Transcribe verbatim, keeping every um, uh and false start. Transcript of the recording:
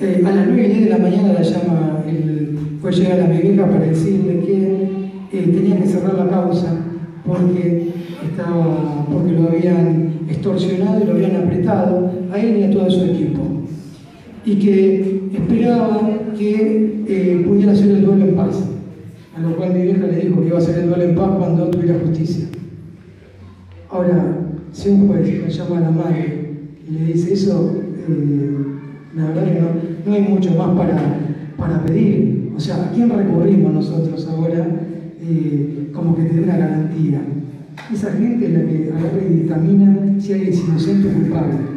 Eh, a las nueve y diez de la mañana la llama, el, fue llegar a mi vieja para decirle que eh, tenía que cerrar la causa porque, estaba, porque lo habían extorsionado y lo habían apretado a él y a todo su equipo. Y que esperaba que eh, pudiera hacer el duelo en paz. A lo cual mi vieja le dijo que iba a hacer el duelo en paz cuando tuviera justicia. Ahora, si un juez llama a la madre y le dice eso, eh, la verdad que no, no hay mucho más para, para pedir. O sea, ¿a quién recurrimos nosotros ahora eh, como que te dé una garantía? Esa gente es la que agarra y dictamina si alguien es inocente o culpable.